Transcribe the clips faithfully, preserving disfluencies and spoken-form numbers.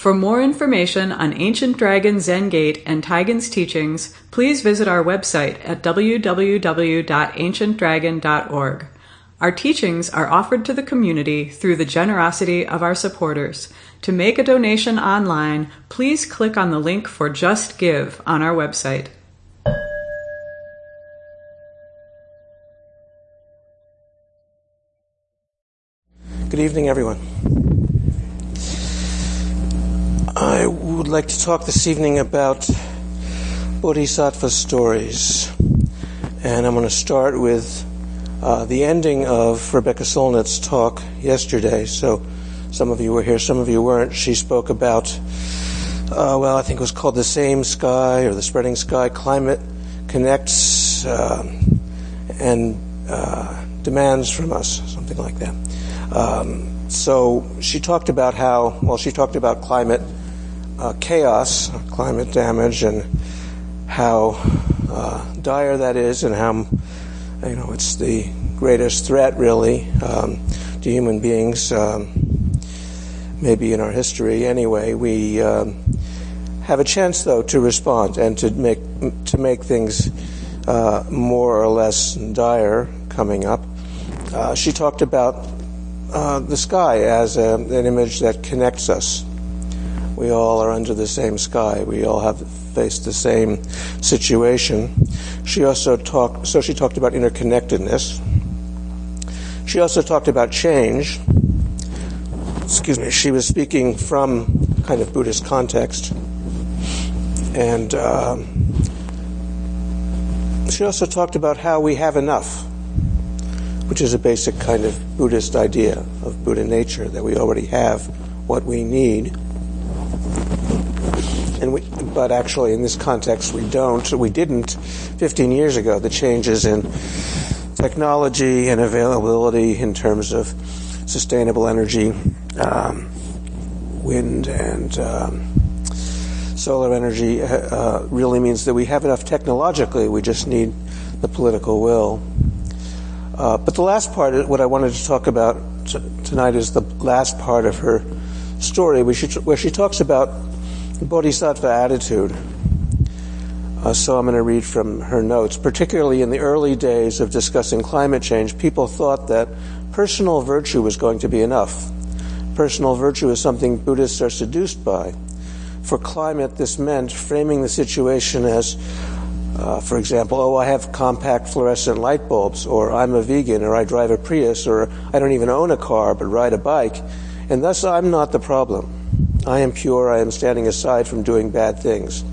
For more information on Ancient Dragon Zen Gate and Taigen's teachings, please visit our website at w w w dot ancient dragon dot org. Our teachings are offered to the community through the generosity of our supporters. To make a donation online, please click on the link for Just Give on our website. Good evening, everyone. I would like to talk this evening about Bodhisattva stories. And I'm going to start with uh, the ending of Rebecca Solnit's talk yesterday. So some of you were here, some of you weren't. She spoke about, uh, well, I think it was called The Same Sky or The Spreading Sky. Climate connects uh, and uh, demands from us, something like that. Um, so she talked about how, well, she talked about climate uh, chaos, climate damage, and how uh, dire that is, and how, you know, it's the greatest threat, really, um, to human beings, um, maybe in our history. Anyway, we um, have a chance, though, to respond and to make to make things uh, more or less dire coming up. Uh, she talked about Uh, the sky as a, an image that connects us. We all are under the same sky. We all have faced the same situation. She also talked, so she talked about interconnectedness. She also talked about change. Excuse me, she was speaking from kind of Buddhist context. And uh, she also talked about how we have enough, which is a basic kind of Buddhist idea of Buddha nature, that we already have what we need. And we, but actually in this context we don't, we didn't fifteen years ago. The changes in technology and availability in terms of sustainable energy, um, wind and um, solar energy uh, really means that we have enough technologically, we just need the political will. Uh, but the last part, what I wanted to talk about t- tonight is the last part of her story, where she, where she talks about the Bodhisattva attitude. Uh, so I'm going to read from her notes. Particularly in the early days of discussing climate change, people thought that personal virtue was going to be enough. Personal virtue is something Buddhists are seduced by. For climate, this meant framing the situation as, Uh, for example, oh, I have compact fluorescent light bulbs, or I'm a vegan, or I drive a Prius, or I don't even own a car but ride a bike, and thus I'm not the problem. I am pure, I am standing aside from doing bad things.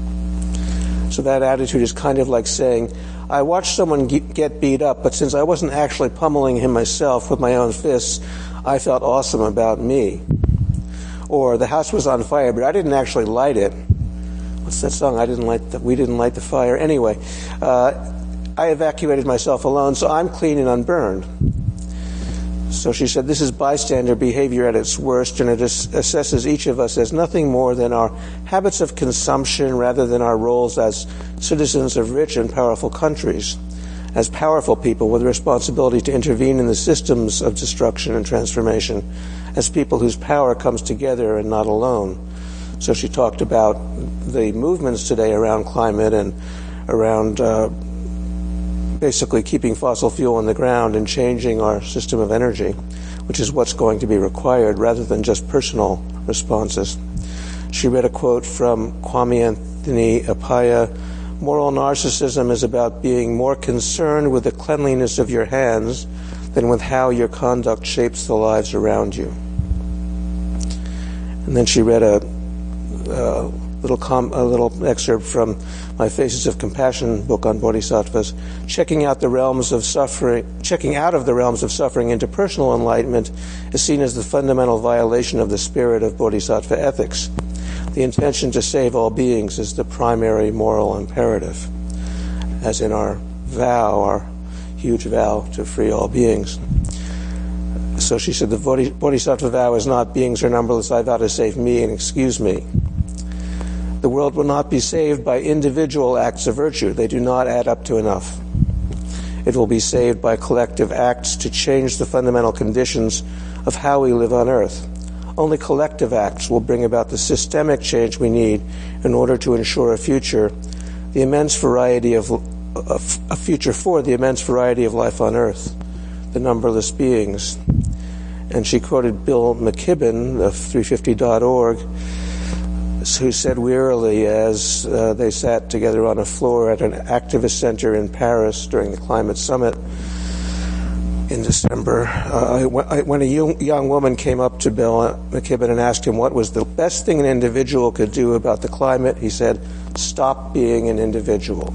So that attitude is kind of like saying, I watched someone get beat up, but since I wasn't actually pummeling him myself with my own fists, I felt awesome about me. Or the house was on fire, but I didn't actually light it. What's that song? I didn't light the, we didn't light the fire. Anyway, uh, I evacuated myself alone, so I'm clean and unburned. So she said, this is bystander behavior at its worst, and it is, assesses each of us as nothing more than our habits of consumption rather than our roles as citizens of rich and powerful countries, as powerful people with responsibility to intervene in the systems of destruction and transformation, as people whose power comes together and not alone. So she talked about the movements today around climate and around uh, basically keeping fossil fuel in the ground and changing our system of energy, which is what's going to be required rather than just personal responses. She read a quote from Kwame Anthony Appiah, moral narcissism is about being more concerned with the cleanliness of your hands than with how your conduct shapes the lives around you. And then she read a Uh, little com- a little excerpt from my Faces of Compassion book on bodhisattvas. Checking out the realms of suffering, checking out of the realms of suffering into personal enlightenment is seen as the fundamental violation of the spirit of bodhisattva ethics. The intention to save all beings is the primary moral imperative, as in our vow, our huge vow to free all beings. So she said, the bodhisattva vow is not beings are numberless, I vow to save me and excuse me. The world will not be saved by individual acts of virtue. They do not add up to enough. It will be saved by collective acts to change the fundamental conditions of how we live on earth. Only collective acts will bring about the systemic change we need in order to ensure a future, the immense variety of a, a future for the immense variety of life on Earth, the numberless beings. And she quoted Bill McKibben of three fifty dot org, who said wearily as uh, they sat together on a floor at an activist center in Paris during the climate summit in December, uh, when a young woman came up to Bill McKibben and asked him what was the best thing an individual could do about the climate, he said, stop being an individual.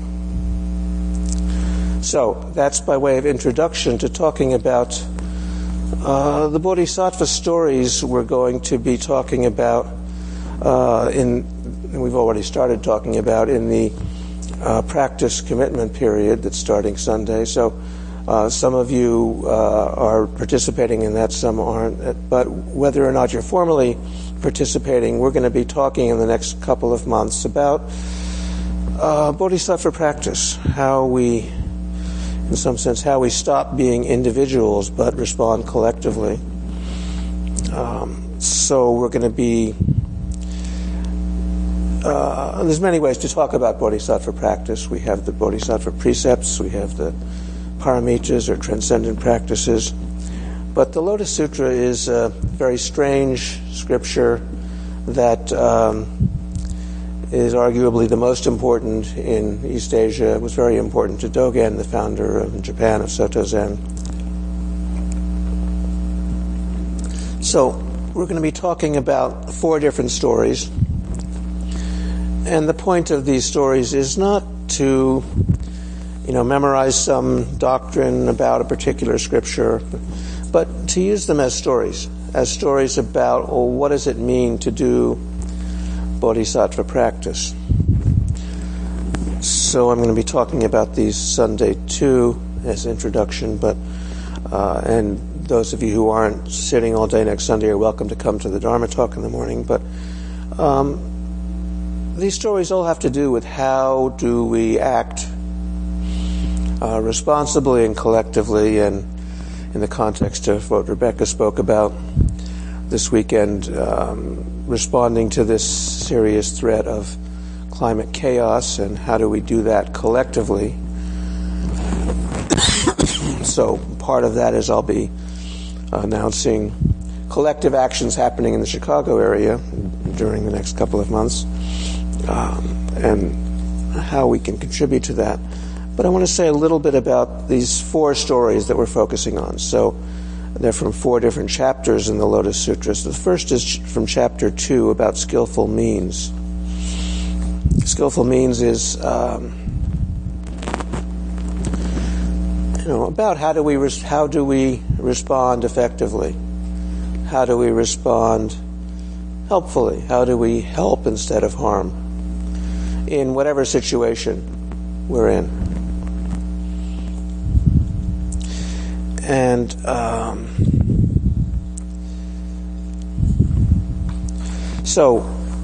So that's by way of introduction to talking about uh, the Bodhisattva stories we're going to be talking about uh, in, and we've already started talking about in the uh, practice commitment period that's starting Sunday. So Uh, some of you uh, are participating in that, some aren't. But whether or not you're formally participating, we're going to be talking in the next couple of months about uh, Bodhisattva practice, how we, in some sense, how we stop being individuals but respond collectively. Um, so we're going to be, uh, there's many ways to talk about Bodhisattva practice. We have the Bodhisattva precepts, we have the paramitas or transcendent practices. But the Lotus Sutra is a very strange scripture that um, is arguably the most important in East Asia. It was very important to Dogen, the founder of Japan of Soto Zen. So we're going to be talking about four different stories. And the point of these stories is not to you know, memorize some doctrine about a particular scripture, but to use them as stories, as stories about, well, what does it mean to do Bodhisattva practice? So I'm going to be talking about these Sunday too as introduction, but uh, and those of you who aren't sitting all day next Sunday are welcome to come to the Dharma talk in the morning. But um, these stories all have to do with how do we act Uh, responsibly and collectively, and in the context of what Rebecca spoke about this weekend, um, responding to this serious threat of climate chaos, and how do we do that collectively. So part of that is I'll be announcing collective actions happening in the Chicago area during the next couple of months, um, and how we can contribute to that. But I want to say a little bit about these four stories that we're focusing on. So they're from four different chapters in the Lotus Sutras. The first is from chapter two about skillful means. Skillful means is, um, you know, about how do we res- how do we respond effectively? How do we respond helpfully? How do we help instead of harm in whatever situation we're in? And um, so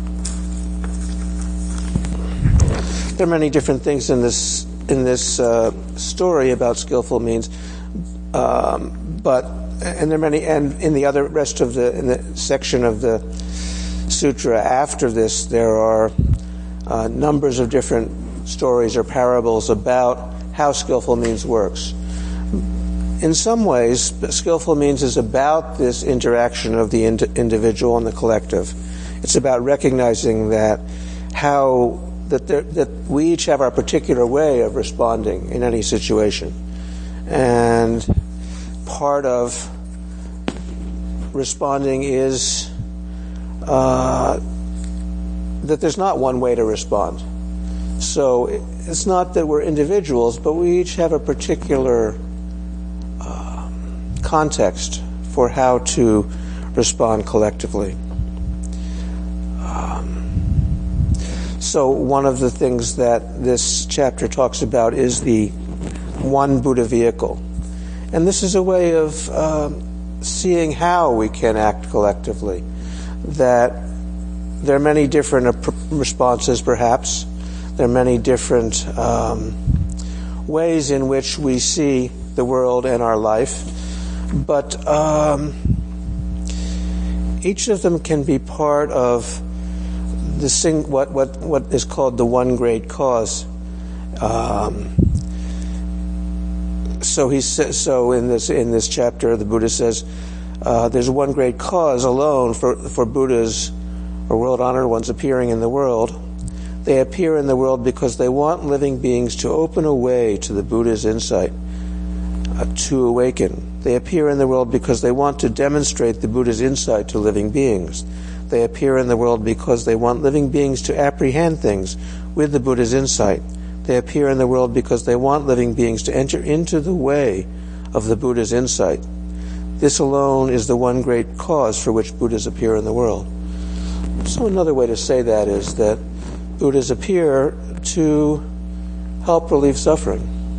there are many different things in this in this uh, story about skillful means, um, but and there are many, and in the other rest of the in the section of the sutra after this, there are uh, numbers of different stories or parables about how skillful means works. In some ways, skillful means is about this interaction of the ind- individual and the collective. It's about recognizing that how that there, that we each have our particular way of responding in any situation, and part of responding is uh, that there's not one way to respond. So it's not that we're individuals, but we each have a particular context for how to respond collectively. Um, so one of the things that this chapter talks about is the one Buddha vehicle. And this is a way of um, seeing how we can act collectively. That there are many different responses, perhaps. There are many different um, ways in which we see the world and our life. But um, each of them can be part of the sing, what, what, what is called the one great cause. Um, so he says, so in this in this chapter, the Buddha says, uh, there's one great cause alone for for Buddhas or world-honored ones appearing in the world. They appear in the world because they want living beings to open a way to the Buddha's insight, uh, to awaken. They appear in the world because they want to demonstrate the Buddha's insight to living beings. They appear in the world because they want living beings to apprehend things with the Buddha's insight. They appear in the world because they want living beings to enter into the way of the Buddha's insight. This alone is the one great cause for which Buddhas appear in the world. So another way to say that is that Buddhas appear to help relieve suffering.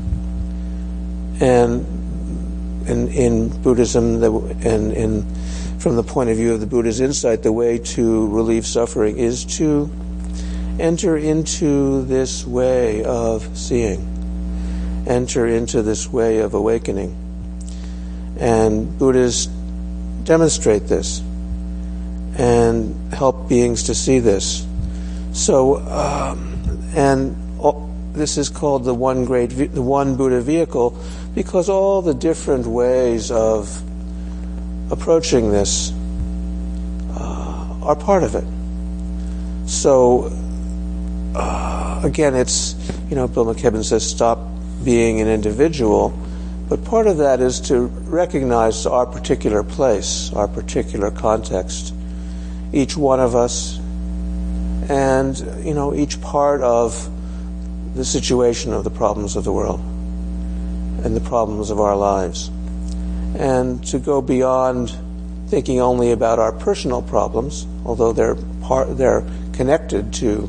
And in, in Buddhism, the, and in, from the point of view of the Buddha's insight, the way to relieve suffering is to enter into this way of seeing, enter into this way of awakening. And Buddhas demonstrate this and help beings to see this. So, um, and all, this is called the one great, the one Buddha vehicle, because all the different ways of approaching this uh, are part of it. So, uh, again, it's, you know, Bill McKibben says, stop being an individual, but part of that is to recognize our particular place, our particular context, each one of us, and, you know, each part of the situation of the problems of the world and the problems of our lives. And to go beyond thinking only about our personal problems, although they're part, they're connected to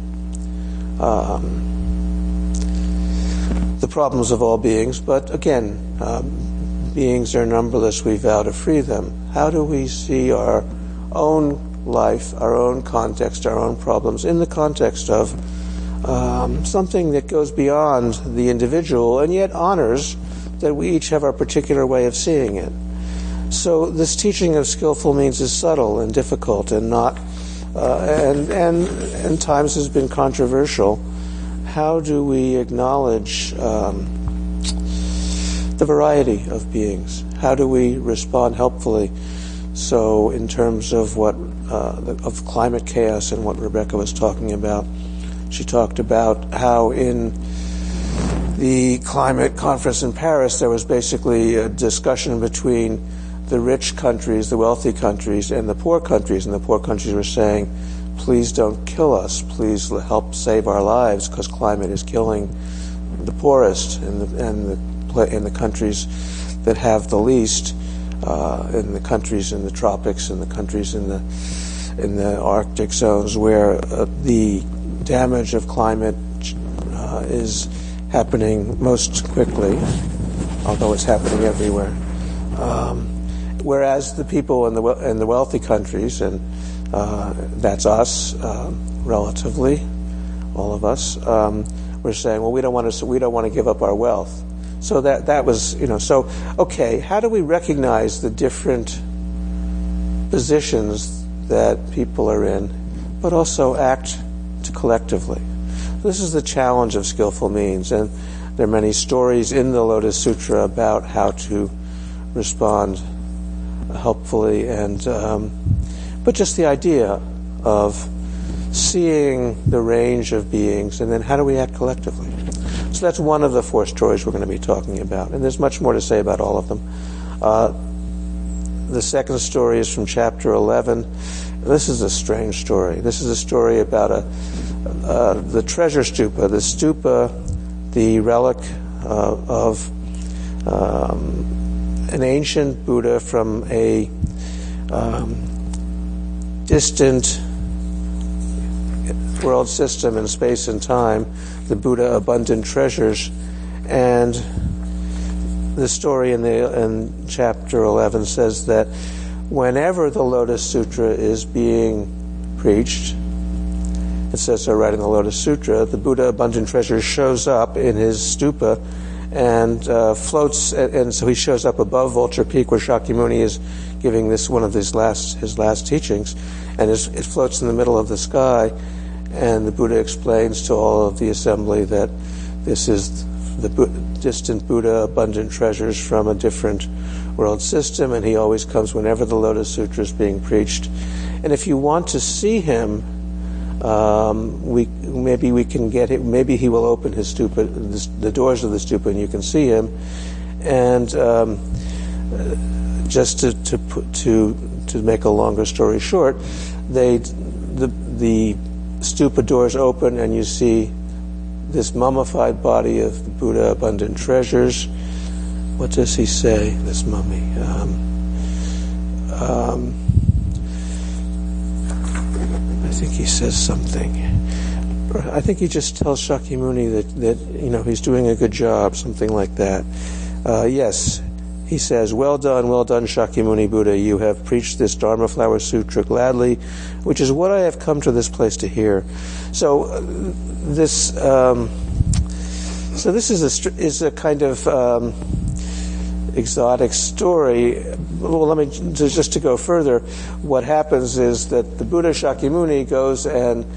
um, the problems of all beings. But again, um, beings are numberless. We vow to free them. How do we see our own life, our own context, our own problems in the context of um, something that goes beyond the individual and yet honors that we each have our particular way of seeing it? So this teaching of skillful means is subtle and difficult and not, uh, and and and times has been controversial. How do we acknowledge um, the variety of beings? How do we respond helpfully? So in terms of what uh, of climate chaos and what Rebecca was talking about, she talked about how in the climate conference in Paris there was basically a discussion between the rich countries, the wealthy countries, and the poor countries, and the poor countries were saying, please don't kill us, please help save our lives, because climate is killing the poorest and the, and the, and the countries that have the least, uh, in the countries in the tropics and the countries in the in the Arctic zones where uh, the damage of climate uh, is happening most quickly, although it's happening everywhere. Um, whereas the people in the in the wealthy countries, and uh, that's us, uh, relatively, all of us, um, we're saying, well, we don't want to we don't want to give up our wealth. So that that was, you know, so okay, how do we recognize the different positions that people are in, but also act to collectively? This is the challenge of skillful means, and there are many stories in the Lotus Sutra about how to respond helpfully, and um, but just the idea of seeing the range of beings, and then how do we act collectively? So that's one of the four stories we're going to be talking about, and there's much more to say about all of them. Uh, the second story is from chapter eleven. This is a strange story. This is a story about a uh, the treasure stupa, the stupa, the relic uh, of um, an ancient Buddha from a um, distant world system in space and time, the Buddha Abundant Treasures. And the story in the in chapter eleven says that whenever the Lotus Sutra is being preached, it says so right in the Lotus Sutra, the Buddha Abundant Treasure shows up in his stupa and uh, floats, and, and so he shows up above Vulture Peak where Shakyamuni is giving this one of his last his last teachings, and it floats in the middle of the sky, and the Buddha explains to all of the assembly that this is the Bu- distant Buddha, abundant treasures from a different world system, and he always comes whenever the Lotus Sutra is being preached. And if you want to see him, um, we maybe we can get him. Maybe he will open his stupa, the, the doors of the stupa, and you can see him. And um, just to to put, to to make a longer story short, they the the stupa doors open, and you see this mummified body of the Buddha, abundant treasures. What does he say, this mummy? Um, um, I think he says something. I think he just tells Shakyamuni that, that you know, he's doing a good job, something like that. Uh, yes, he says, "Well done, well done, Shakyamuni Buddha. You have preached this Dharma Flower Sutra gladly, which is what I have come to this place to hear." So uh, this, um, so this is a is a kind of um, exotic story. Well, let me just to go further. What happens is that the Buddha Shakyamuni goes and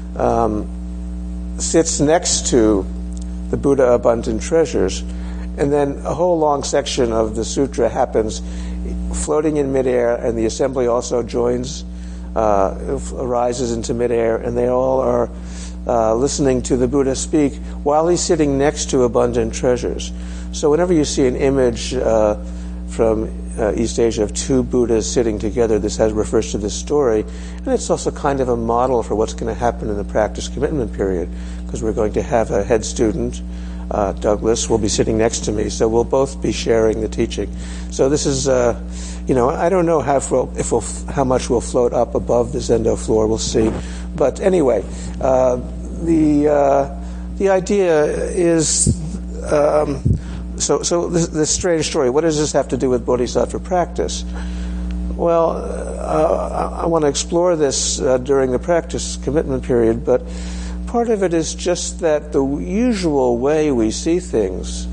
um, sits next to the Buddha Abundant Treasures, and then a whole long section of the sutra happens floating in midair, and the assembly also joins, uh, arises into midair, and they all are uh, listening to the Buddha speak while he's sitting next to Abundant Treasures. So whenever you see an image uh, from uh, East Asia of two Buddhas sitting together, this has, refers to this story, and it's also kind of a model for what's going to happen in the practice commitment period, because we're going to have a head student, uh, Douglas, will be sitting next to me, so we'll both be sharing the teaching. So this is, uh, you know, I don't know how if we'll, if we'll, how much we'll float up above the Zendo floor. We'll see. But anyway, uh, the uh, the idea is. Um, So, so this, this strange story. What does this have to do with bodhisattva practice? Well, uh, I, I want to explore this uh, during the practice commitment period, but part of it is just that the usual way we see things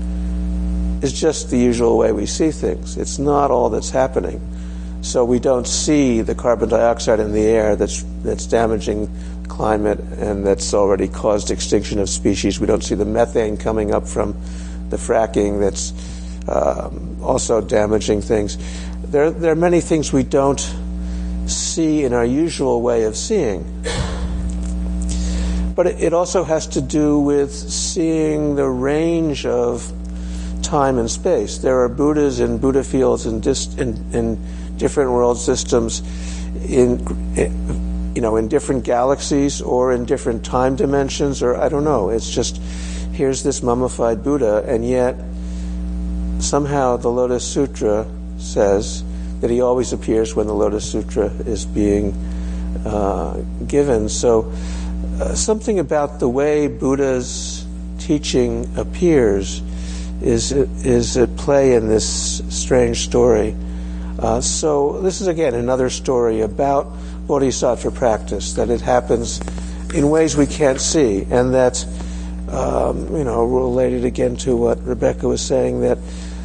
is just the usual way we see things. It's not all that's happening. So we don't see the carbon dioxide in the air that's that's damaging climate and that's already caused extinction of species. We don't see the methane coming up from the fracking that's um, also damaging things. There, there are many things we don't see in our usual way of seeing. But it, it also has to do with seeing the range of time and space. There are Buddhas in Buddha fields in, dis, in, in different world systems, in, you know, in different galaxies or in different time dimensions, or I don't know. It's just, here's this mummified Buddha, and yet somehow the Lotus Sutra says that he always appears when the Lotus Sutra is being uh, given. So uh, something about the way Buddha's teaching appears is is at play in this strange story. Uh, so this is, again, another story about bodhisattva practice, that it happens in ways we can't see, and that Um, you know, related again to what Rebecca was saying, that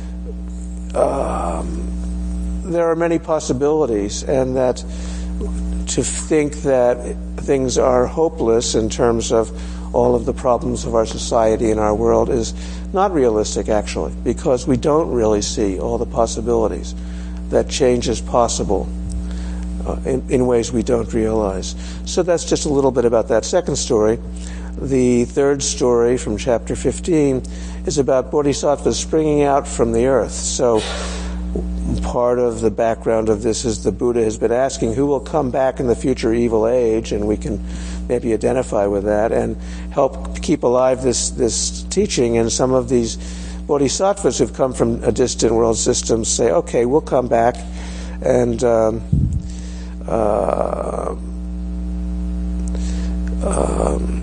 um, there are many possibilities, and that to think that things are hopeless in terms of all of the problems of our society and our world is not realistic, actually, because we don't really see all the possibilities, that change is possible uh, in, in ways we don't realize. So that's just a little bit about that second story. The third story from chapter fifteen is about bodhisattvas springing out from the earth. So part of the background of this is the Buddha has been asking who will come back in the future evil age, and we can maybe identify with that and help keep alive this, this teaching. And some of these bodhisattvas who've come from a distant world system say, okay, we'll come back, and um, uh, um,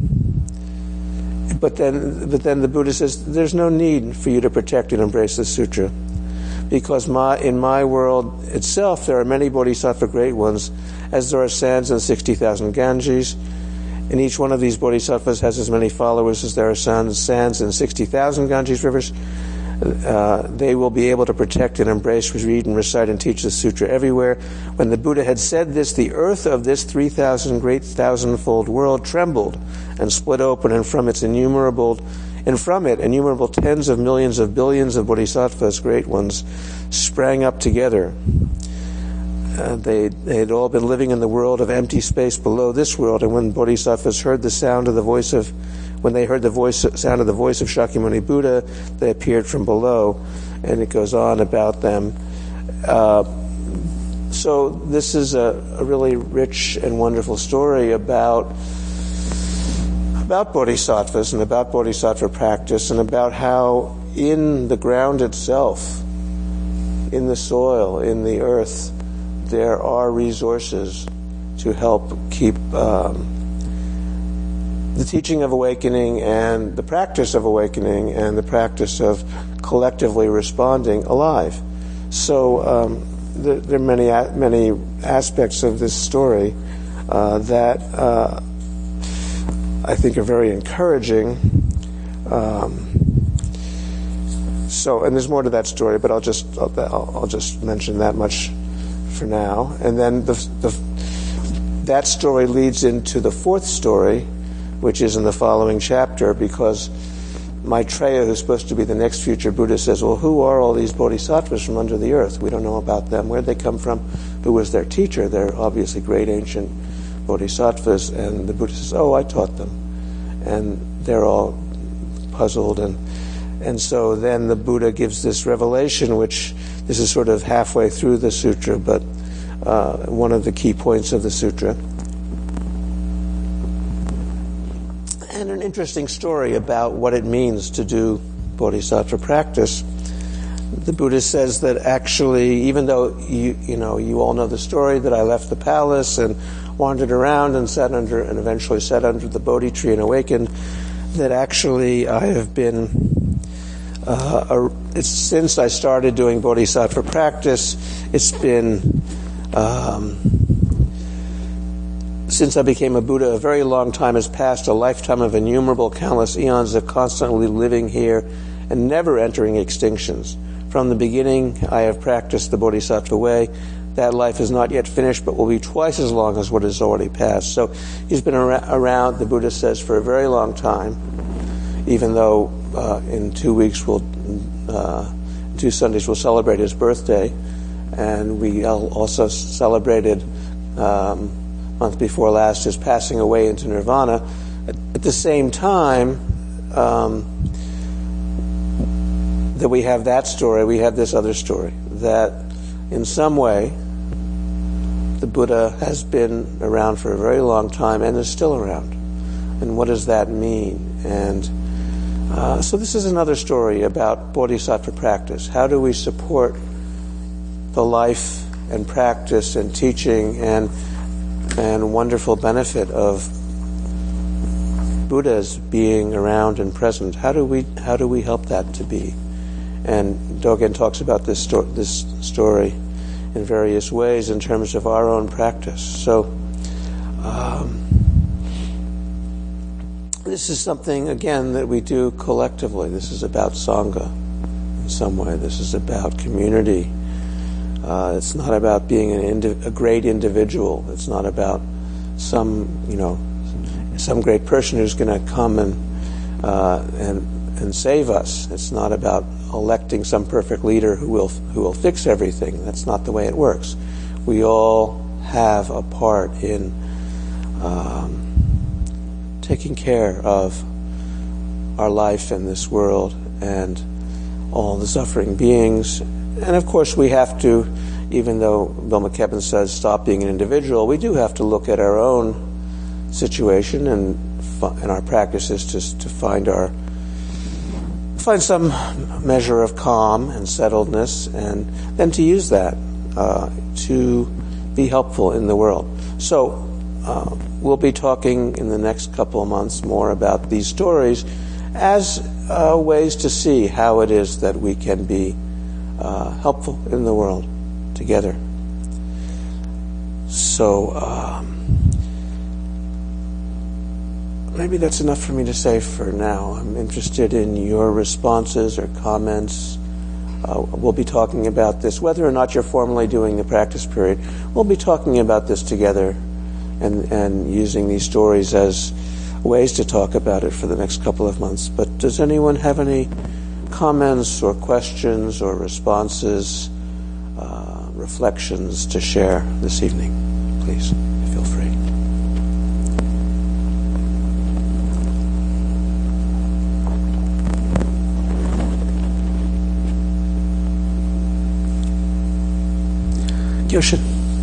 But then, but then the Buddha says, there's no need for you to protect and embrace the sutra, because my, in my world itself there are many bodhisattva great ones, as there are sands in sixty thousand Ganges, and each one of these bodhisattvas has as many followers as there are sands, sands in sixty thousand Ganges rivers. Uh, they will be able to protect and embrace, read and recite and teach the sutra everywhere. When the Buddha had said this, the earth of this three thousand great thousandfold world trembled and split open, and from its innumerable, and from it innumerable tens of millions of billions of bodhisattvas, great ones, sprang up together. Uh, they, they had all been living in the world of empty space below this world, and when bodhisattvas heard the sound of the voice of When they heard the voice, sound of the voice of Shakyamuni Buddha, they appeared from below, and it goes on about them. Uh, so this is a, a really rich and wonderful story about about bodhisattvas and about bodhisattva practice, and about how in the ground itself, in the soil, in the earth, there are resources to help keep Um, the teaching of awakening and the practice of awakening and the practice of collectively responding alive. So um, there, there are many many aspects of this story uh, that uh, I think are very encouraging. Um, so, and there's more to that story, but I'll just I'll, I'll just mention that much for now. And then the, the that story leads into the fourth story, which is in the following chapter, because Maitreya, who's supposed to be the next future Buddha, says, well, who are all these bodhisattvas from under the earth? We don't know about them. Where'd they come from? Who was their teacher? They're obviously great ancient bodhisattvas. And the Buddha says, oh, I taught them. And they're all puzzled. And and so then the Buddha gives this revelation, which this is sort of halfway through the sutra, but uh, one of the key points of the sutra. And an interesting story about what it means to do bodhisattva practice. The Buddha says that actually, even though you you know you all know the story that I left the palace and wandered around and sat under and eventually sat under the Bodhi tree and awakened, that actually I have been uh, a, it's, since I started doing bodhisattva practice, it's been um, Since I became a Buddha, a very long time has passed, a lifetime of innumerable countless eons of constantly living here and never entering extinctions. From the beginning, I have practiced the Bodhisattva way. That life is not yet finished, but will be twice as long as what has already passed. So he's been ar- around, the Buddha says, for a very long time, even though uh, in two weeks, we'll, uh, two Sundays, we'll celebrate his birthday. And we also celebrated Um, month before last, is passing away into nirvana. At, at the same time um, that we have that story, we have this other story, that in some way the Buddha has been around for a very long time and is still around. And what does that mean? And uh, so this is another story about bodhisattva practice. How do we support the life and practice and teaching and and wonderful benefit of Buddhas being around and present? How do we how do we help that to be? And Dogen talks about this sto- this story in various ways in terms of our own practice. So um, this is something, again, that we do collectively. This is about Sangha in some way. This is about community. Uh, it's not about being an indi- a great individual. It's not about some, you know, some great person who's going to come and uh, and and save us. It's not about electing some perfect leader who will who will fix everything. That's not the way it works. We all have a part in um, taking care of our life in this world and all the suffering beings. And of course we have to, even though Bill McKibben says stop being an individual, we do have to look at our own situation and and our practices to to find our find some measure of calm and settledness, and then to use that uh, to be helpful in the world. So uh, we'll be talking in the next couple of months more about these stories as uh, ways to see how it is that we can be Uh, helpful in the world together. So um, maybe that's enough for me to say for now. I'm interested in your responses or comments. Uh, we'll be talking about this, whether or not you're formally doing the practice period. We'll be talking about this together and, and using these stories as ways to talk about it for the next couple of months. But does anyone have any comments or questions or responses, uh, reflections to share this evening? Please, feel free. Kyoshin.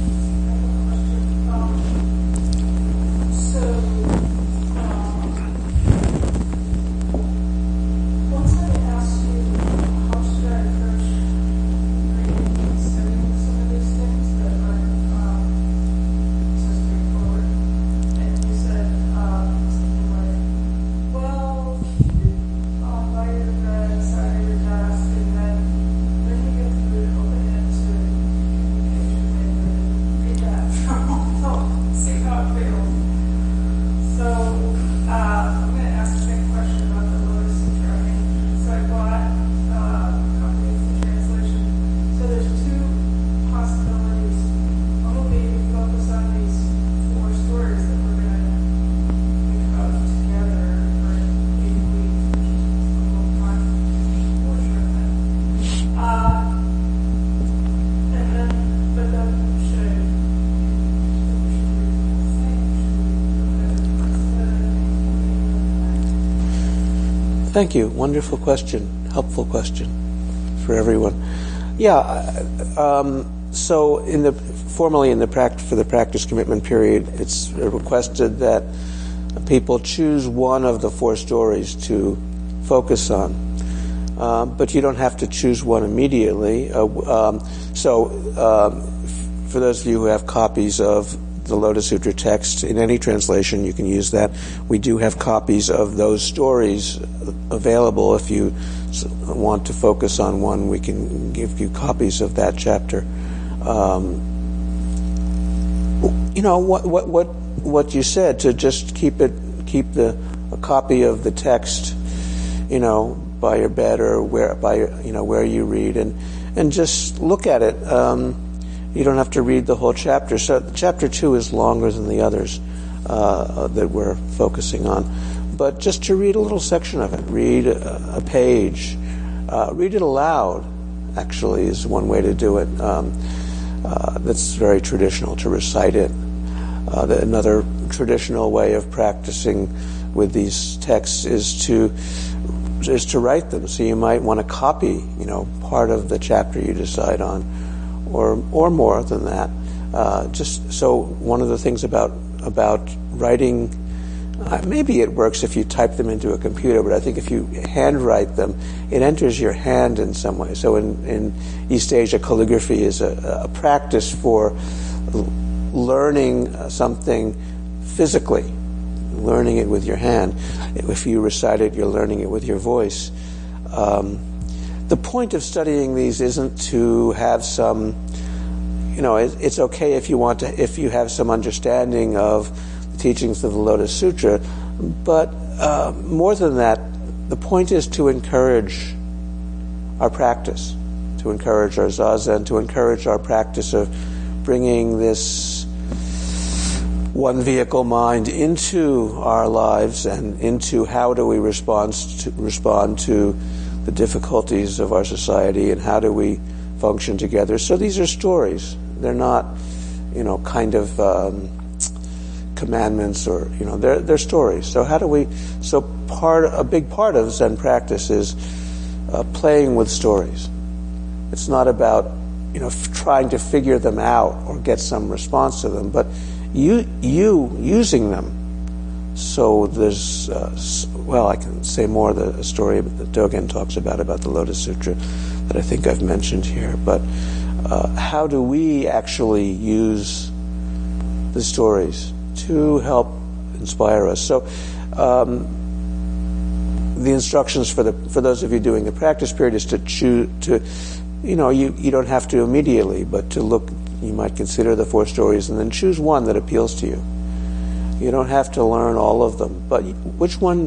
Thank you. Wonderful question. Helpful question for everyone. Yeah. Um, so, in the formally in the pract- for the practice commitment period, it's requested that people choose one of the four stories to focus on, uh, but you don't have to choose one immediately. Uh, um, so, um, f- for those of you who have copies of the Lotus Sutra text in any translation, you can use that. We do have copies of those stories available. If you want to focus on one, we can give you copies of that chapter. Um, you know what what what what you said, to just keep it keep the a copy of the text, you know, by your bed or where by your, you know where you read, and and just look at it. Um, You don't have to read the whole chapter. So chapter two is longer than the others uh, that we're focusing on. But just to read a little section of it, read a, a page, uh, read it aloud, actually, is one way to do it. Um, uh, that's very traditional, to recite it. Uh, the, another traditional way of practicing with these texts is to is to write them. So you might want to copy, you know, part of the chapter you decide on, or or more than that. Uh, just so one of the things about about writing, uh, maybe it works if you type them into a computer, but I think if you handwrite them, it enters your hand in some way. So in, in East Asia, calligraphy is a, a practice for learning something physically, learning it with your hand. If you recite it, you're learning it with your voice. Um, The point of studying these isn't to have some, you know, it's okay if you want to, if you have some understanding of the teachings of the Lotus Sutra, but uh, more than that, the point is to encourage our practice, to encourage our zazen, to encourage our practice of bringing this one vehicle mind into our lives and into how do we respond to, respond to the difficulties of our society, and how do we function together. So these are stories. They're not, you know, kind of um, commandments, or, you know, they're they're stories. So how do we? So part a big part of Zen practice is uh, playing with stories. It's not about, you know, f- trying to figure them out or get some response to them, but you you using them. So there's, uh, well, I can say more, the story that Dogen talks about, about the Lotus Sutra, that I think I've mentioned here. But uh, how do we actually use the stories to help inspire us? So um, the instructions for the for those of you doing the practice period is to choose, to, you know, you, you don't have to immediately, but to look, you might consider the four stories and then choose one that appeals to you. You don't have to learn all of them, but which one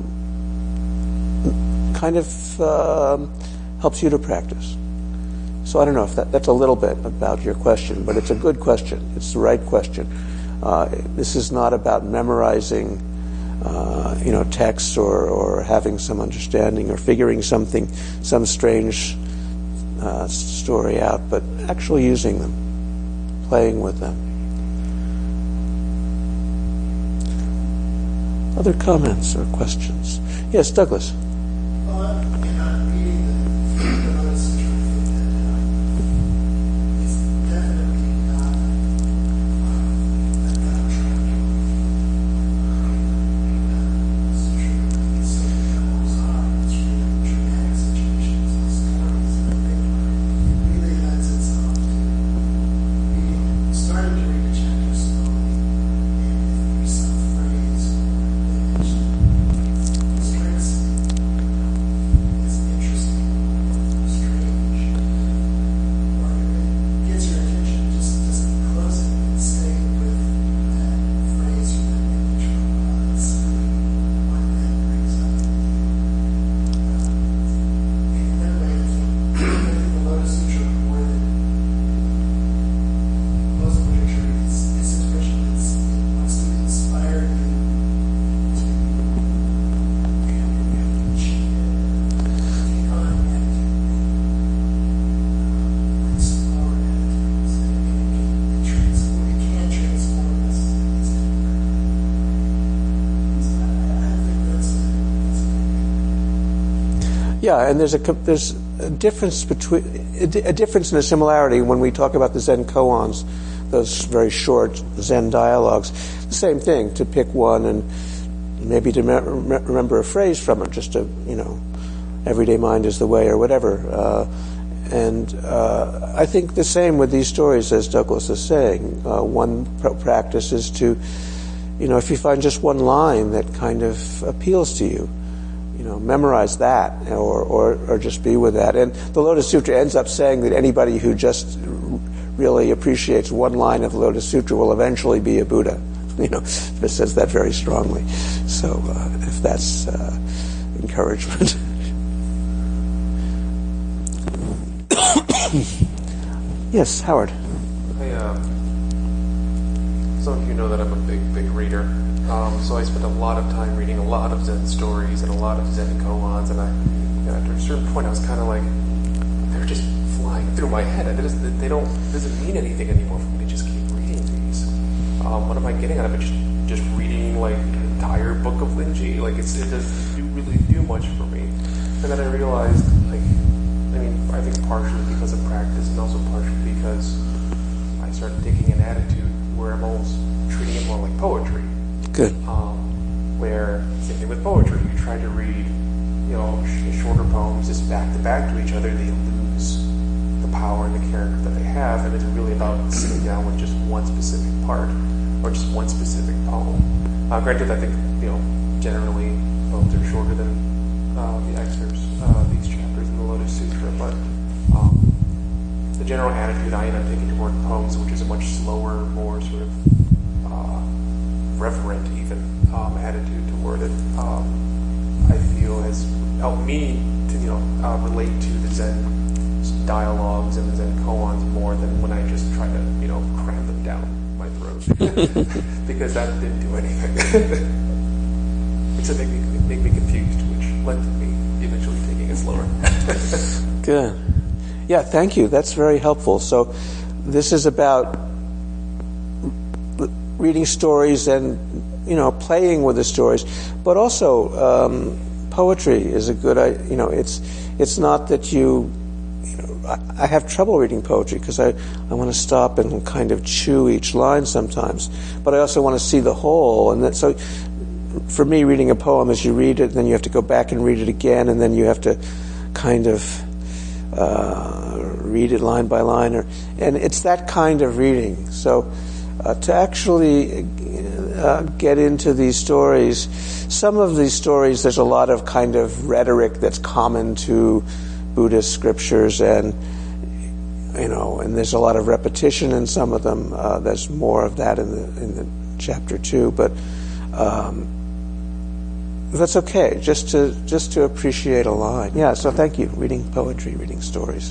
kind of uh, helps you to practice? So I don't know if that, that's a little bit about your question, but it's a good question. It's the right question. Uh, this is not about memorizing, uh, you know, texts or, or having some understanding or figuring something, some strange uh, story out, but actually using them, playing with them. Other comments or questions? Yes, Douglas. Well, I'm not reading the, the Lotus Sutra. It's definitely not a contract. It's true. It's something that goes on. It's really dramatic situations, stories, and it really lends itself to reading, starting to read a chapter slowly, and if there's some phrase Yeah, and there's a there's a difference between a difference and a similarity when we talk about the Zen koans, those very short Zen dialogues. The same thing, to pick one and maybe to me- remember a phrase from it, just to, you know, everyday mind is the way or whatever. Uh, and uh, I think the same with these stories, as Douglas is saying. Uh, one pr- practice is to, you know, if you find just one line that kind of appeals to you, you know, memorize that, or, or, or just be with that. And the Lotus Sutra ends up saying that anybody who just really appreciates one line of the Lotus Sutra will eventually be a Buddha. You know, it says that very strongly. So uh, if that's uh, encouragement. Yes, Howard. Hey, uh, some of you know that I'm a big, big reader. Um, so I spent a lot of time reading a lot of Zen stories and a lot of Zen koans, and I, you know, at a certain point, I was kind of like, they're just flying through my head. It doesn't, they don't, it doesn't mean anything anymore for me to just keep reading these. Um, what am I getting out of it? Just, just reading like an entire book of Linji. Like it's, it doesn't do, really do much for me. And then I realized, like, I mean, I think partially because of practice, and also partially because I started taking an attitude where I'm almost treating it more like poetry. Good. Um, where, same thing with poetry, you try to read, you know, sh- shorter poems just back to back to each other, they lose the power and the character that they have, and it's really about sitting down with just one specific part, or just one specific poem. Uh, granted, I think, you know, generally poems are shorter than uh, the excerpts, uh, these chapters in the Lotus Sutra, but um, the general attitude I end up taking toward poems, which is a much slower, more sort of uh, reverent even um, attitude toward it, um, I feel has helped me to, you know, uh, relate to the Zen dialogues and the Zen koans more than when I just try to, you know, cram them down my throat. Because that didn't do anything. Except make me, make me confused, which led to me eventually taking it slower. Good. Yeah, thank you. That's very helpful. So this is about reading stories and, you know, playing with the stories, but also um, poetry is a good, you know, it's it's not that you, you know, I, I have trouble reading poetry because I, I want to stop and kind of chew each line sometimes, but I also want to see the whole, and that, so for me, reading a poem is you read it, and then you have to go back and read it again, and then you have to kind of uh, read it line by line, or, and it's that kind of reading. So Uh, to actually uh, get into these stories, some of these stories, there's a lot of kind of rhetoric that's common to Buddhist scriptures, and you know, and there's a lot of repetition in some of them. Uh, there's more of that in the in the chapter two, but um, that's okay, just to just to appreciate a line. Yeah, so thank you. Reading poetry, reading stories.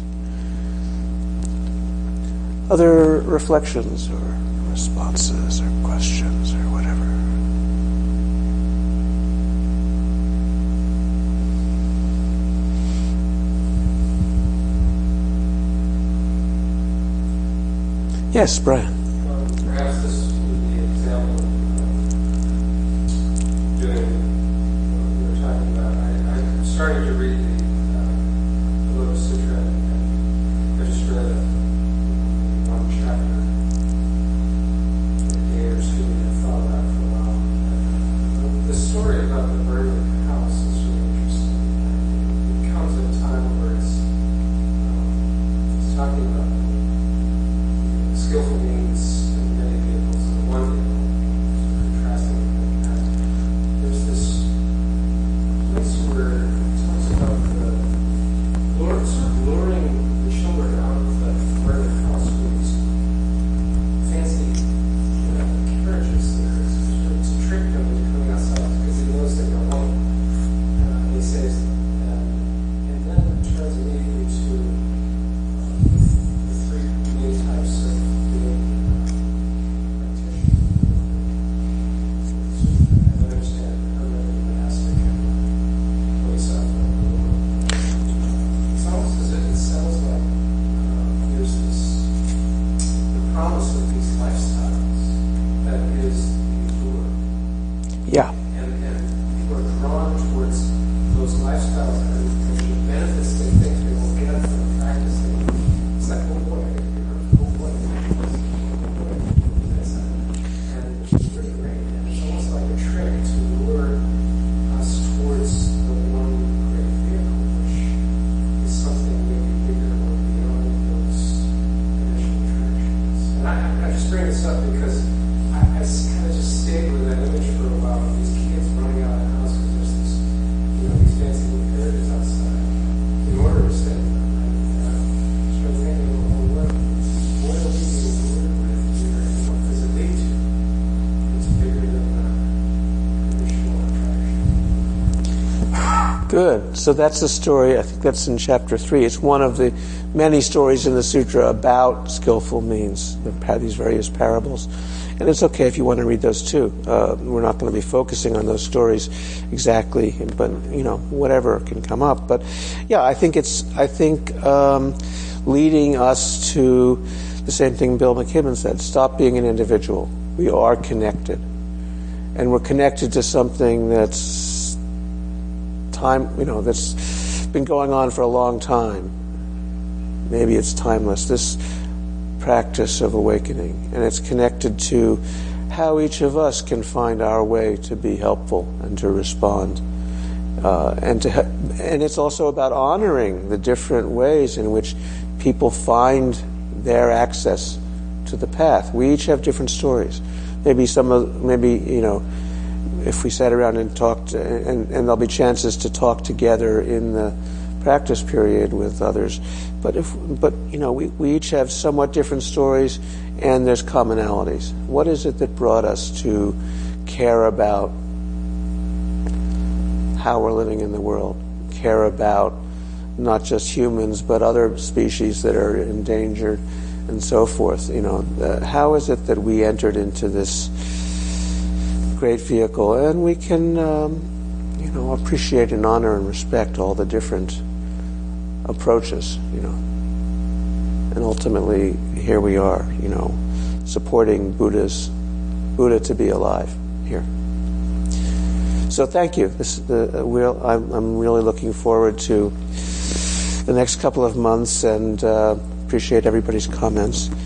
Other reflections or responses or questions or whatever. Yes, Brian. Um, perhaps this would be an example of doing what we were talking about. I, I'm starting to read the, uh, the Lotus Sutra, and I just read a, one chapter a day or two, and I thought about it for a while. And, uh, the story about the burning house is really interesting. It comes at a time where it's, um, it's talking about skillful means in many vehicles and one vehicle, contrasting with that. There's this place where it talks about the Lord sort of luring the children out of the where the house with these fancy uh, carriages there. It's sort of to trick them into coming outside because he knows they don't want it. Uh, and he says, uh, and then it turns immediately to uh, the three main types of Yeah. And, and people are drawn towards those lifestyles and, and the benefits they think they will get from practicing. It's like, oh boy, I get to oh boy, and it's really great. And it's almost like a trick to lure us towards the one great vehicle, which is something maybe bigger or beyond those initial attractions. And I, I just bring this up because I, I kind of just stayed with that image for a while. These kids running out of the house because there's this, you know, these fancy little carriages outside. In order to stay with them, and uh, started thinking, well, what, what are we being lured with here, and what does it lead to? It's bigger than the traditional attraction. Good. So that's the story. I think that's in chapter three. It's one of the many stories in the sutra about skillful means. They've had these various parables. And it's okay if you want to read those too. Uh, we're not going to be focusing on those stories exactly, but you know, whatever can come up. But yeah, I think it's I think um, leading us to the same thing Bill McKibben said: stop being an individual. We are connected, and we're connected to something that's time. You know, that's been going on for a long time. Maybe it's timeless. This practice of awakening, and it's connected to how each of us can find our way to be helpful and to respond, uh, and to ha- and it's also about honoring the different ways in which people find their access to the path. We each have different stories. Maybe some of maybe you know, if we sat around and talked, and, and there'll be chances to talk together in the practice period with others. But if, but you know, we, we each have somewhat different stories, and there's commonalities. What is it that brought us to care about how we're living in the world? Care about not just humans, but other species that are endangered, and so forth. You know, uh, how is it that we entered into this great vehicle, and we can, um, you know, appreciate and honor and respect all the different approaches, you know. And ultimately, here we are, you know, supporting Buddha's Buddha to be alive here. So thank you. This the uh, we'll, I'm, I'm really looking forward to the next couple of months, and uh, appreciate everybody's comments.